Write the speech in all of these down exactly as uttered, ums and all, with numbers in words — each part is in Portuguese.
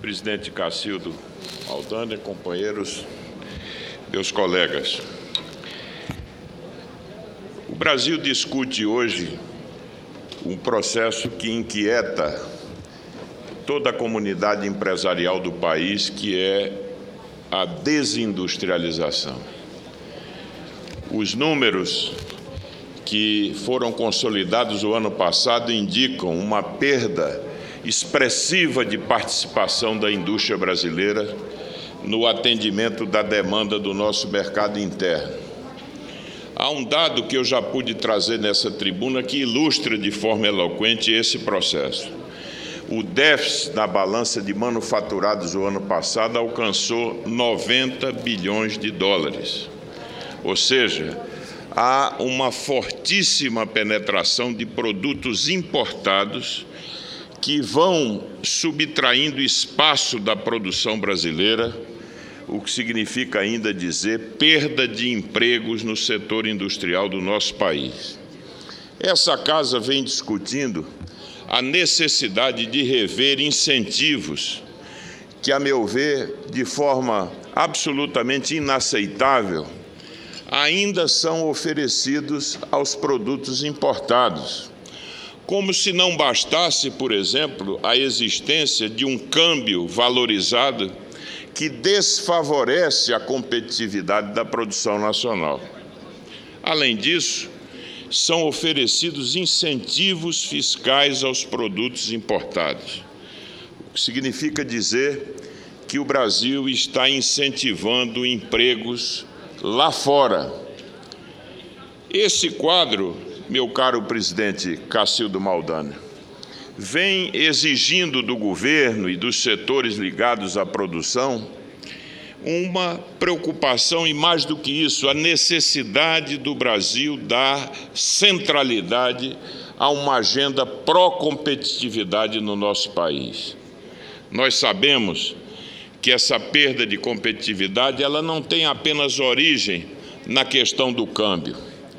Presidente Cacildo Maldani, companheiros, meus colegas. O Brasil discute hoje um processo que inquieta toda a comunidade empresarial do país, que é a desindustrialização. Os números que foram consolidados o ano passado indicam uma perda expressiva de participação da indústria brasileira no atendimento da demanda do nosso mercado interno. Há um dado que eu já pude trazer nessa tribuna que ilustra de forma eloquente esse processo. O déficit na balança de manufaturados do ano passado alcançou noventa bilhões de dólares. Ou seja, há uma fortíssima penetração de produtos importados que vão subtraindo espaço da produção brasileira, o que significa ainda dizer perda de empregos no setor industrial do nosso país. Essa casa vem discutindo a necessidade de rever incentivos que, a meu ver, de forma absolutamente inaceitável, ainda são oferecidos aos produtos importados. Como se não bastasse, por exemplo, a existência de um câmbio valorizado que desfavorece a competitividade da produção nacional. Além disso, são oferecidos incentivos fiscais aos produtos importados, o que significa dizer que o Brasil está incentivando empregos lá fora. Esse quadro, meu caro presidente Cacildo Maldani, vem exigindo do governo e dos setores ligados à produção uma preocupação e, mais do que isso, a necessidade do Brasil dar centralidade a uma agenda pró-competitividade no nosso país. Nós sabemos que essa perda de competitividade ela não tem apenas origem na questão do câmbio,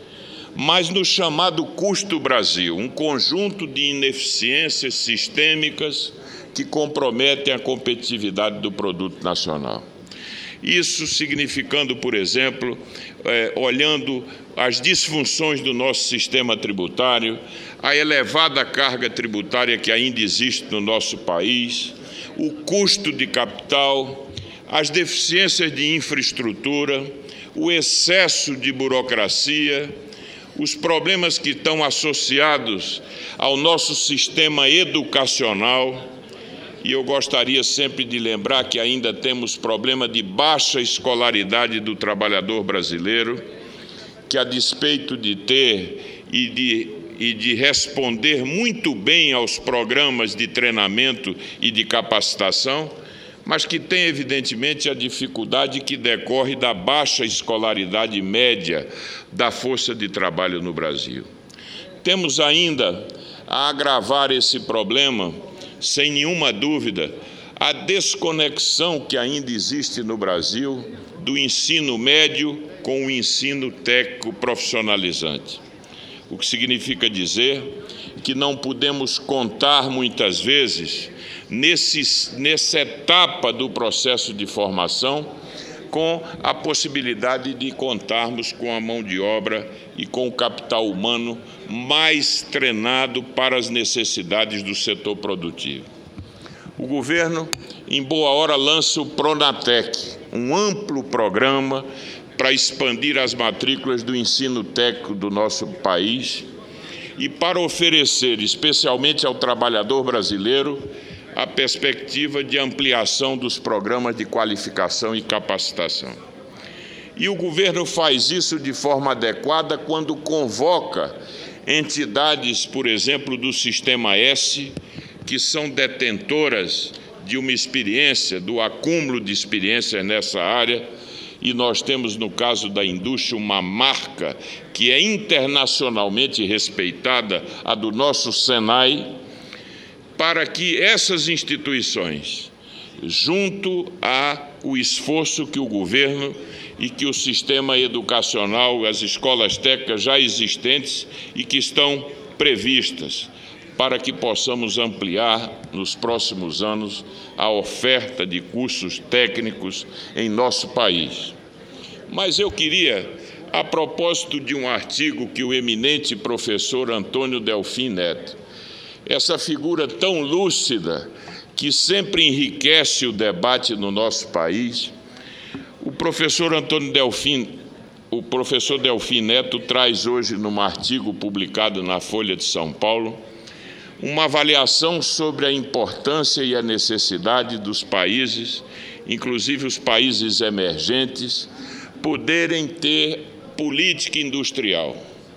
mas no chamado custo Brasil, um conjunto de ineficiências sistêmicas que comprometem a competitividade do produto nacional. Isso significando, por exemplo, é, olhando as disfunções do nosso sistema tributário, a elevada carga tributária que ainda existe no nosso país, o custo de capital, as deficiências de infraestrutura, o excesso de burocracia, os problemas que estão associados ao nosso sistema educacional. E eu gostaria sempre de lembrar que ainda temos problema de baixa escolaridade do trabalhador brasileiro, que, a despeito de ter e de, e de responder muito bem aos programas de treinamento e de capacitação, mas que tem, evidentemente, a dificuldade que decorre da baixa escolaridade média da força de trabalho no Brasil. Temos ainda a agravar esse problema, sem nenhuma dúvida, a desconexão que ainda existe no Brasil do ensino médio com o ensino técnico profissionalizante. O que significa dizer que não podemos contar, muitas vezes, nesse, nessa etapa do processo de formação, com a possibilidade de contarmos com a mão de obra e com o capital humano mais treinado para as necessidades do setor produtivo. O governo, em boa hora, lança o Pronatec, um amplo programa para expandir as matrículas do ensino técnico do nosso país e para oferecer, especialmente ao trabalhador brasileiro, a perspectiva de ampliação dos programas de qualificação e capacitação. E o governo faz isso de forma adequada quando convoca entidades, por exemplo, do Sistema S, que são detentoras de uma experiência, do acúmulo de experiências nessa área, e nós temos, no caso da indústria, uma marca que é internacionalmente respeitada, a do nosso Senai, para que essas instituições, junto ao esforço que o governo e que o sistema educacional, as escolas técnicas já existentes e que estão previstas para que possamos ampliar nos próximos anos a oferta de cursos técnicos em nosso país. Mas eu queria, a propósito de um artigo que o eminente professor Antônio Delfim Neto, essa figura tão lúcida que sempre enriquece o debate no nosso país, o professor Antônio Delfim, o professor Delfim Neto traz hoje num artigo publicado na Folha de São Paulo uma avaliação sobre a importância e a necessidade dos países, inclusive os países emergentes, poderem ter política industrial.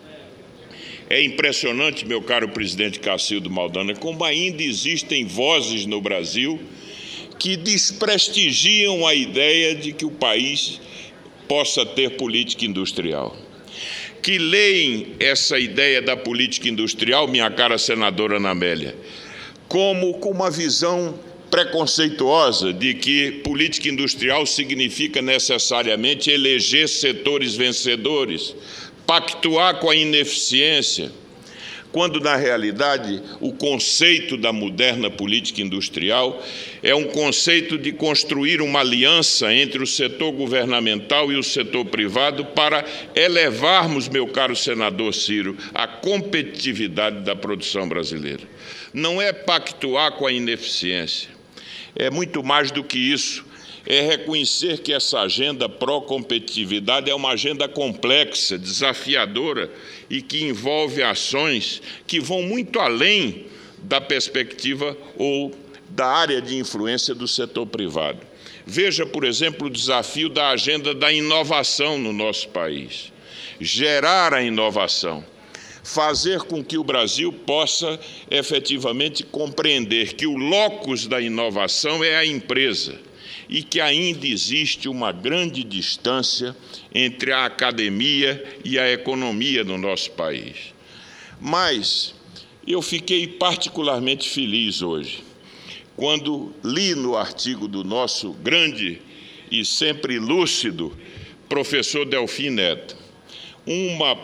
É impressionante, meu caro presidente Cacildo Maldana, como ainda existem vozes no Brasil que desprestigiam a ideia de que o país possa ter política industrial. Que leem essa ideia da política industrial, minha cara senadora Ana Amélia, como com uma visão preconceituosa de que política industrial significa necessariamente eleger setores vencedores, pactuar com a ineficiência, quando, na realidade, o conceito da moderna política industrial é um conceito de construir uma aliança entre o setor governamental e o setor privado para elevarmos, meu caro senador Ciro, a competitividade da produção brasileira. Não é pactuar com a ineficiência, é muito mais do que isso. É reconhecer que essa agenda pró-competitividade é uma agenda complexa, desafiadora e que envolve ações que vão muito além da perspectiva ou da área de influência do setor privado. Veja, por exemplo, o desafio da agenda da inovação no nosso país. Gerar a inovação. Fazer com que o Brasil possa efetivamente compreender que o locus da inovação é a empresa e que ainda existe uma grande distância entre a academia e a economia no nosso país. Mas eu fiquei particularmente feliz hoje, quando li no artigo do nosso grande e sempre lúcido professor Delfim Neto, uma,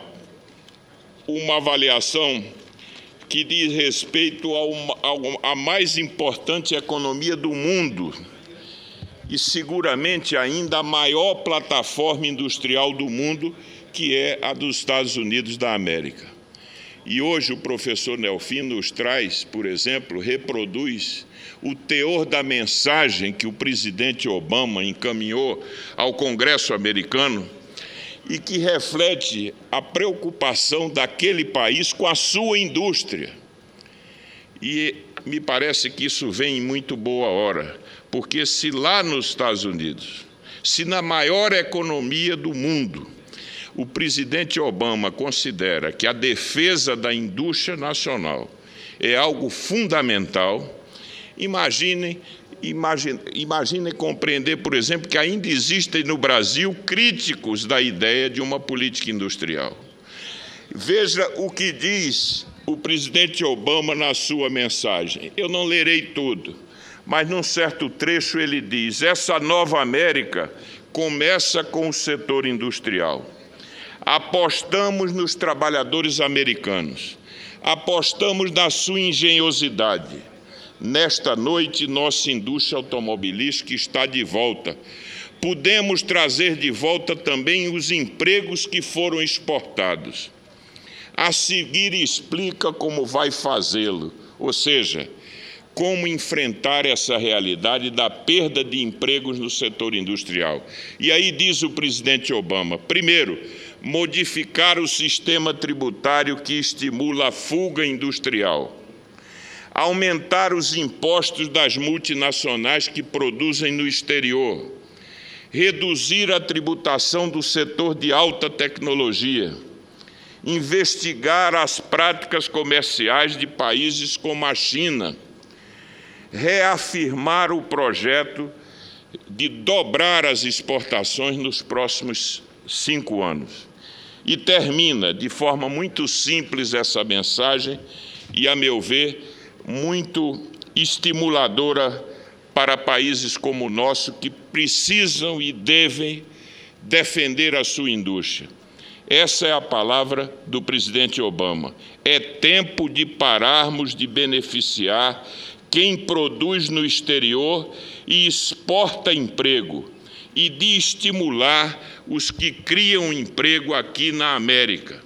uma avaliação que diz respeito à mais importante economia do mundo, e seguramente ainda a maior plataforma industrial do mundo, que é a dos Estados Unidos da América. E hoje o professor Delfim nos traz, por exemplo, reproduz o teor da mensagem que o presidente Obama encaminhou ao Congresso americano e que reflete a preocupação daquele país com a sua indústria. E me parece que isso vem em muito boa hora, porque se lá nos Estados Unidos, se na maior economia do mundo, o presidente Obama considera que a defesa da indústria nacional é algo fundamental, imaginem, imagine, imagine compreender, por exemplo, que ainda existem no Brasil críticos da ideia de uma política industrial. Veja o que diz o presidente Obama na sua mensagem. Eu não lerei tudo, mas num certo trecho ele diz: essa nova América começa com o setor industrial. Apostamos nos trabalhadores americanos, apostamos na sua engenhosidade. Nesta noite, nossa indústria automobilística está de volta. Podemos trazer de volta também os empregos que foram exportados. A seguir explica como vai fazê-lo, ou seja, como enfrentar essa realidade da perda de empregos no setor industrial. E aí diz o presidente Obama: primeiro, modificar o sistema tributário que estimula a fuga industrial. Aumentar os impostos das multinacionais que produzem no exterior. Reduzir a tributação do setor de alta tecnologia. Investigar as práticas comerciais de países como a China. Reafirmar o projeto de dobrar as exportações nos próximos cinco anos. E termina de forma muito simples essa mensagem e, a meu ver, muito estimuladora para países como o nosso, que precisam e devem defender a sua indústria. Essa é a palavra do presidente Obama. É tempo de pararmos de beneficiar quem produz no exterior e exporta emprego, e de estimular os que criam emprego aqui na América.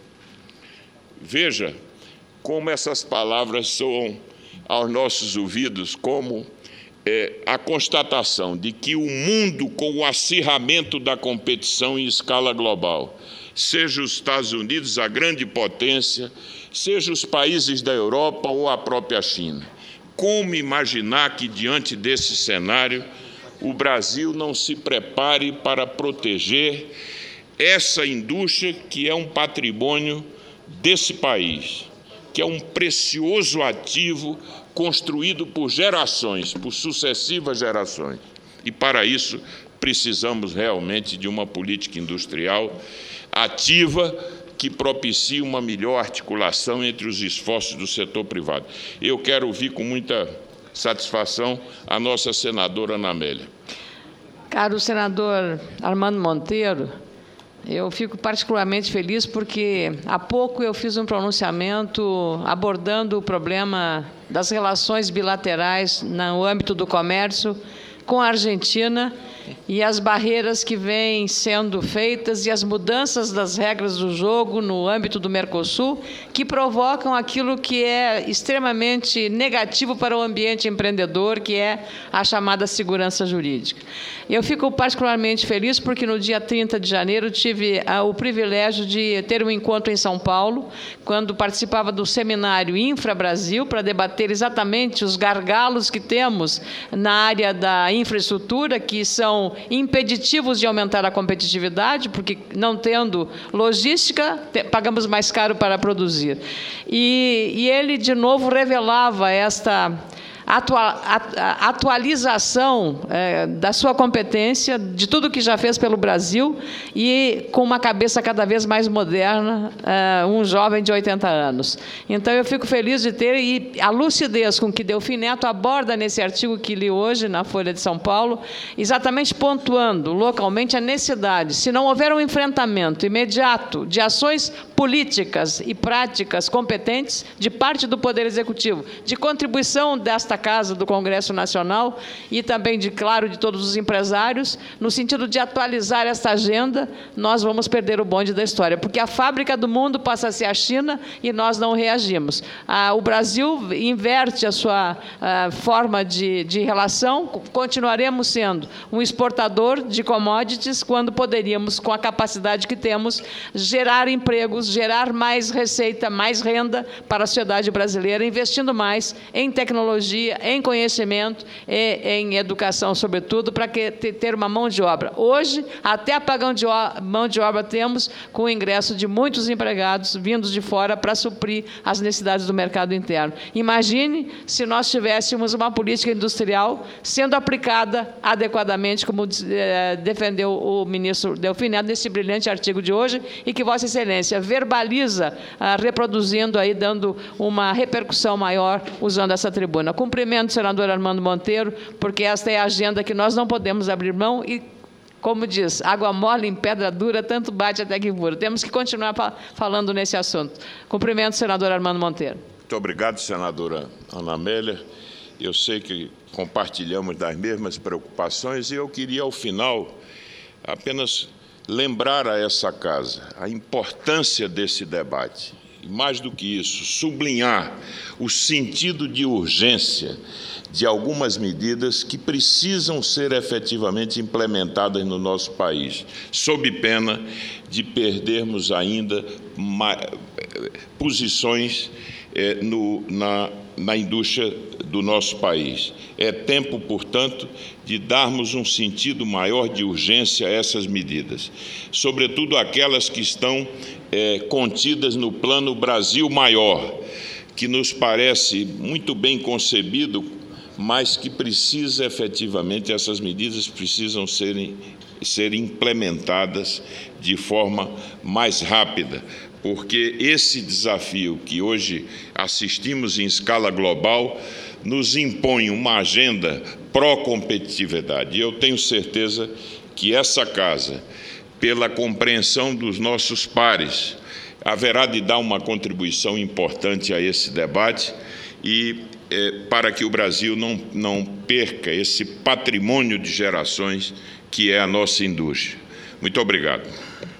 Veja como essas palavras soam aos nossos ouvidos como é, a constatação de que o mundo, com o acirramento da competição em escala global, seja os Estados Unidos, a grande potência, seja os países da Europa ou a própria China, como imaginar que, diante desse cenário, o Brasil não se prepare para proteger essa indústria que é um patrimônio desse país, que é um precioso ativo construído por gerações, por sucessivas gerações. E, para isso, precisamos realmente de uma política industrial ativa que propicie uma melhor articulação entre os esforços do setor privado. Eu quero ouvir com muita satisfação a nossa senadora Ana Amélia. Caro senador Armando Monteiro, eu fico particularmente feliz porque há pouco eu fiz um pronunciamento abordando o problema das relações bilaterais no âmbito do comércio com a Argentina e as barreiras que vêm sendo feitas e as mudanças das regras do jogo no âmbito do Mercosul, que provocam aquilo que é extremamente negativo para o ambiente empreendedor, que é a chamada segurança jurídica. Eu fico particularmente feliz porque no dia trinta de janeiro tive o privilégio de ter um encontro em São Paulo, quando participava do seminário Infra Brasil, para debater exatamente os gargalos que temos na área da infraestrutura, que são impeditivos de aumentar a competitividade, porque não tendo logística, pagamos mais caro para produzir. E, e ele, de novo, revelava esta Atua, atualização é, da sua competência, de tudo que já fez pelo Brasil, e com uma cabeça cada vez mais moderna, é, um jovem de oitenta anos. Então, eu fico feliz de ter, e a lucidez com que Delfim Neto aborda nesse artigo que li hoje, na Folha de São Paulo, exatamente pontuando localmente a necessidade, se não houver um enfrentamento imediato de ações políticas e práticas competentes de parte do Poder Executivo, de contribuição desta Casa do Congresso Nacional e também, de claro, de todos os empresários, no sentido de atualizar esta agenda, nós vamos perder o bonde da história, porque a fábrica do mundo passa a ser a China e nós não reagimos. Ah, o Brasil inverte a sua ah, forma de, de relação, continuaremos sendo um exportador de commodities quando poderíamos, com a capacidade que temos, gerar empregos, gerar mais receita, mais renda para a sociedade brasileira, investindo mais em tecnologia, em conhecimento e em educação, sobretudo, para que, ter uma mão de obra. Hoje, até apagão de mão de obra temos com o ingresso de muitos empregados vindos de fora para suprir as necessidades do mercado interno. Imagine se nós tivéssemos uma política industrial sendo aplicada adequadamente, como eh, defendeu o ministro Delfim Neto nesse brilhante artigo de hoje, e que Vossa Excelência verbaliza, ah, reproduzindo, aí, dando uma repercussão maior usando essa tribuna. Cumprimento o senador Armando Monteiro, porque esta é a agenda que nós não podemos abrir mão e, como diz, água mole em pedra dura, tanto bate até que fura. Temos que continuar falando nesse assunto. Cumprimento o senador Armando Monteiro. Muito obrigado, senadora Ana Amélia. Eu sei que compartilhamos das mesmas preocupações e eu queria, ao final, apenas lembrar a essa casa a importância desse debate. E, mais do que isso, sublinhar o sentido de urgência de algumas medidas que precisam ser efetivamente implementadas no nosso país, sob pena de perdermos ainda posições eh, no, na, na indústria do nosso país. É tempo, portanto, de darmos um sentido maior de urgência a essas medidas, sobretudo aquelas que estão é, contidas no Plano Brasil Maior, que nos parece muito bem concebido, mas que precisa efetivamente, essas medidas precisam serem, serem implementadas de forma mais rápida, porque esse desafio que hoje assistimos em escala global nos impõe uma agenda pró-competitividade. E eu tenho certeza que essa casa, pela compreensão dos nossos pares. Haverá de dar uma contribuição importante a esse debate e eh, para que o Brasil não, não perca esse patrimônio de gerações que é a nossa indústria. Muito obrigado.